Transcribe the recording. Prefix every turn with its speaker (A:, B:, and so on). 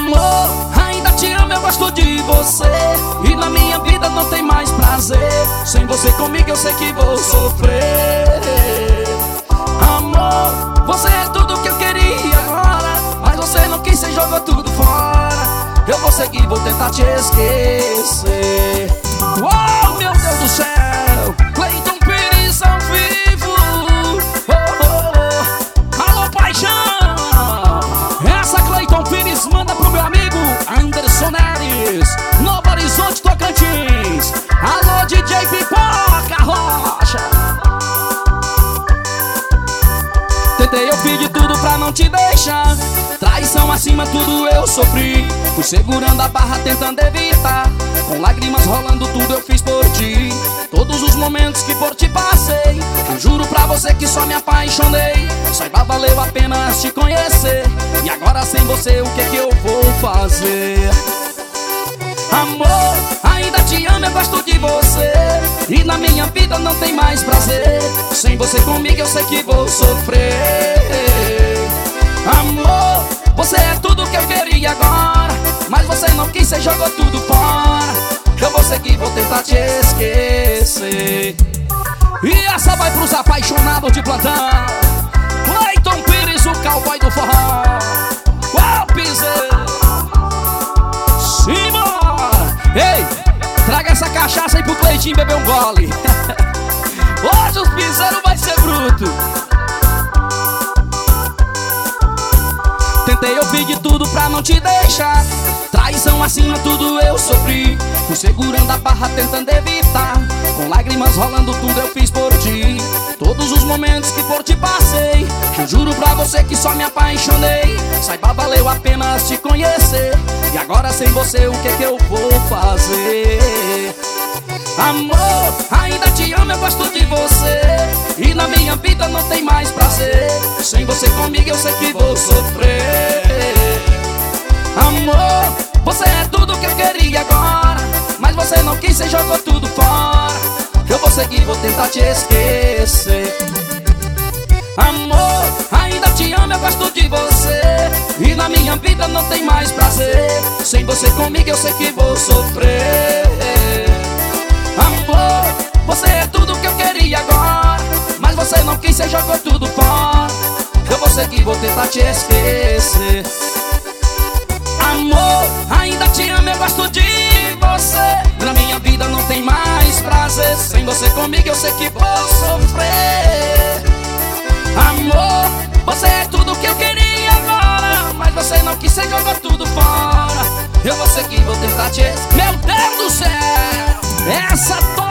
A: Amor, ainda te amo, eu gosto de você, e na minha vida não tem mais prazer. Sem você comigo eu sei que vou sofrer. Amor, você é tudo que eu queria agora, mas você não quis, você jogou tudo fora. Eu vou seguir, vou tentar te esquecer. Oh, meu Deus do céu, Cleiton Pires ao vivo. Oh, oh, oh. Alô, paixão. Essa Cleiton Pires manda pro meu amigo Anderson Neres, Novo Horizonte, Tocantins. Alô, DJ Pipoca Rocha. Tentei, eu fiz de tudo pra não te deixar. Traição acima, tudo eu sofri. Fui segurando a barra, tentando evitar. Com lágrimas rolando, tudo eu fiz por ti. Todos os momentos que por ti passei, eu juro pra você que só me apaixonei. Saiba, valeu a pena te conhecer. E agora sem você, o que eu vou fazer? Amor, ainda te amo, eu gosto de você, e na minha vida não tem mais prazer. Sem você comigo eu sei que vou sofrer. Amor, você é tudo que eu queria agora, mas você não quis, você jogou tudo fora. Eu vou seguir, vou tentar te esquecer. E essa vai pros apaixonados de plantão. Cleiton Pires, o cowboy do forró. Uau, piseiro. Simbora. Ei, traga essa cachaça aí pro Cleitinho beber um gole. Hoje os piseiros vai ser bruto. Tentei, eu fiz de tudo pra não te deixar. Traição acima, tudo eu sofri. Fui segurando a barra, tentando evitar. Com lágrimas rolando, tudo eu fiz por ti. Todos os momentos que por ti passei, eu juro pra você que só me apaixonei. Saiba, valeu a pena te conhecer. E agora sem você, o que eu vou fazer? Amor, ainda te amo, eu gosto de você, e na minha vida não tem mais prazer. Sem você comigo eu sei que vou sofrer. Amor, você é tudo que eu queria agora, mas você não quis, você jogou tudo fora. Eu vou seguir, vou tentar te esquecer. Amor, ainda te amo, eu gosto de você, e na minha vida não tem mais prazer. Sem você comigo eu sei que vou sofrer. Amor, você é tudo que eu queria agora, mas você não quis, você jogou tudo fora. Eu vou seguir, vou tentar te esquecer. Amor, ainda te amo, eu gosto de você, na minha vida não tem mais prazer. Sem você comigo eu sei que vou sofrer. Amor, você é tudo que eu queria agora, mas você não quis, você jogou tudo fora. Eu vou seguir, vou tentar te esquecer. Meu Deus do céu, essa